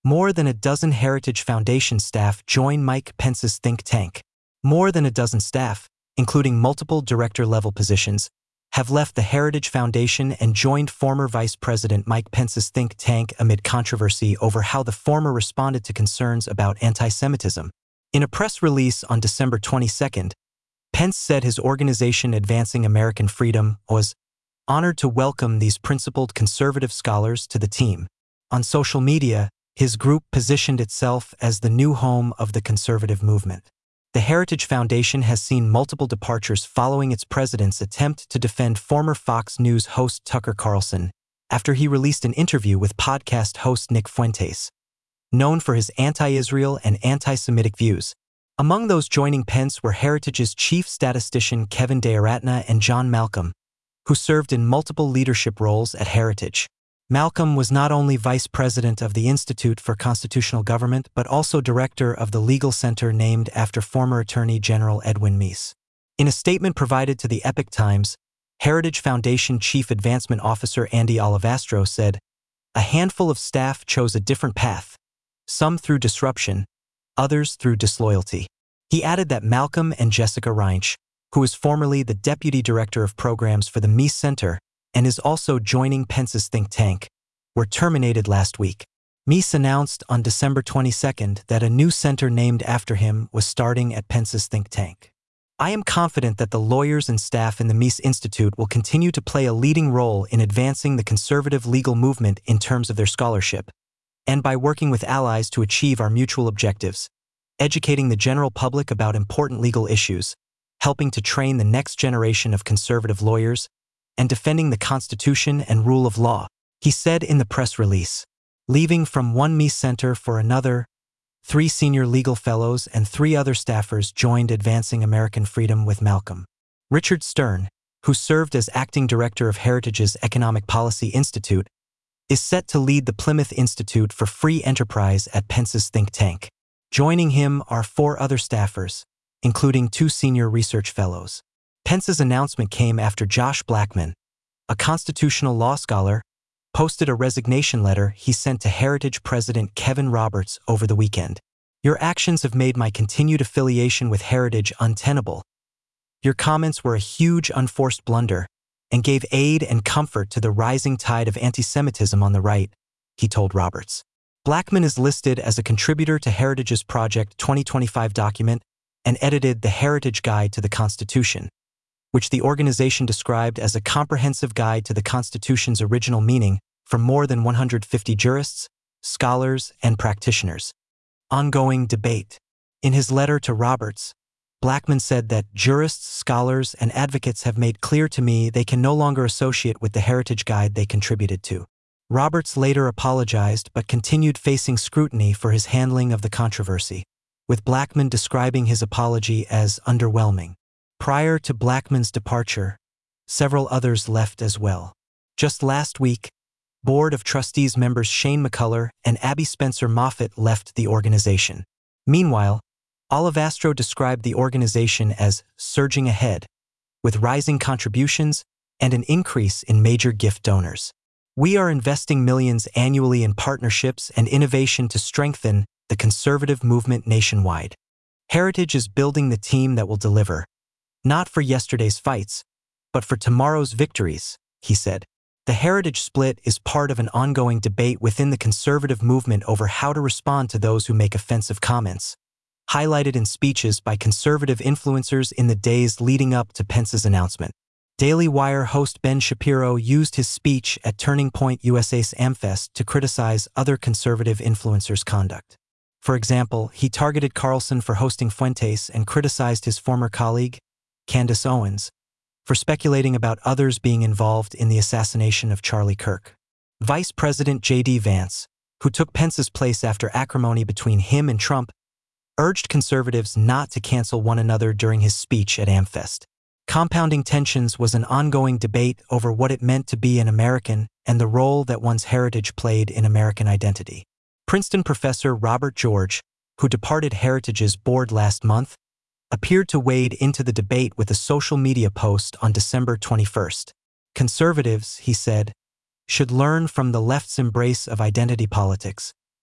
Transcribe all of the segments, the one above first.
More than a dozen Heritage Foundation staff join Mike Pence's think tank. More than a dozen staff, including multiple director-level positions, have left the Heritage Foundation and joined former Vice President Mike Pence's think tank amid controversy over how the former responded to concerns about anti-Semitism. In a press release on December 22, Pence said his organization Advancing American Freedom was honored to welcome these principled conservative scholars to the team. On social media, his group positioned itself as the new home of the conservative movement. The Heritage Foundation has seen multiple departures following its president's attempt to defend former Fox News host Tucker Carlson after he released an interview with podcast host Nick Fuentes, known for his anti-Israel and anti-Semitic views. Among those joining Pence were Heritage's chief statistician Kevin DeAratna and John Malcolm, who served in multiple leadership roles at Heritage. Malcolm was not only vice president of the Institute for Constitutional Government but also director of the legal center named after former Attorney General Edwin Meese. In a statement provided to the Epoch Times, Heritage Foundation Chief Advancement Officer Andy Olivastro said, "A handful of staff chose a different path, some through disruption, others through disloyalty." He added that Malcolm and Jessica Reinsch, who is formerly the deputy director of programs for the Meese Center and is also joining Pence's think tank, were terminated last week. Meese announced on December 22 that a new center named after him was starting at Pence's think tank. "I am confident that the lawyers and staff in the Meese Institute will continue to play a leading role in advancing the conservative legal movement in terms of their scholarship, and by working with allies to achieve our mutual objectives, educating the general public about important legal issues, helping to train the next generation of conservative lawyers, and defending the Constitution and rule of law," he said in the press release. Leaving from one Meese Center for another, 3 senior legal fellows and 3 other staffers joined Advancing American Freedom with Malcolm. Richard Stern, who served as acting director of Heritage's Economic Policy Institute, is set to lead the Plymouth Institute for Free Enterprise at Pence's think tank. Joining him are 4 other staffers, including 2 senior research fellows. Pence's announcement came after Josh Blackman, a constitutional law scholar, posted a resignation letter he sent to Heritage President Kevin Roberts over the weekend. "Your actions have made my continued affiliation with Heritage untenable. Your comments were a huge unforced blunder and gave aid and comfort to the rising tide of anti-Semitism on the right," he told Roberts. Blackman is listed as a contributor to Heritage's Project 2025 document and edited the Heritage Guide to the Constitution, which the organization described as a comprehensive guide to the Constitution's original meaning for more than 150 jurists, scholars, and practitioners. Ongoing debate. In his letter to Roberts, Blackman said that jurists, scholars, and advocates have made clear to me they can no longer associate with the Heritage Guide they contributed to. Roberts later apologized but continued facing scrutiny for his handling of the controversy, with Blackman describing his apology as underwhelming. Prior to Blackman's departure, several others left as well. Just last week, Board of Trustees members Shane McCullough and Abby Spencer Moffett left the organization. Meanwhile, Olivastro described the organization as surging ahead, with rising contributions and an increase in major gift donors. "We are investing millions annually in partnerships and innovation to strengthen the conservative movement nationwide. Heritage is building the team that will deliver, not for yesterday's fights, but for tomorrow's victories," he said. The Heritage split is part of an ongoing debate within the conservative movement over how to respond to those who make offensive comments, highlighted in speeches by conservative influencers in the days leading up to Pence's announcement. Daily Wire host Ben Shapiro used his speech at Turning Point USA's AmFest to criticize other conservative influencers' conduct. For example, he targeted Carlson for hosting Fuentes and criticized his former colleague, Candace Owens, for speculating about others being involved in the assassination of Charlie Kirk. Vice President J.D. Vance, who took Pence's place after acrimony between him and Trump, urged conservatives not to cancel one another during his speech at AmFest. Compounding tensions was an ongoing debate over what it meant to be an American and the role that one's heritage played in American identity. Princeton professor Robert George, who departed Heritage's board last month, appeared to wade into the debate with a social media post on December 21. "Conservatives," he said, "should learn from the left's embrace of identity politics,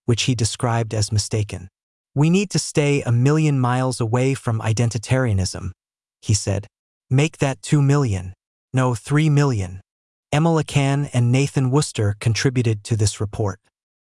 which he described as mistaken. "We need to stay 1,000,000 miles away from identitarianism," he said. "Make that 2 million. No, 3 million. Emma Lacan and Nathan Worcester contributed to this report.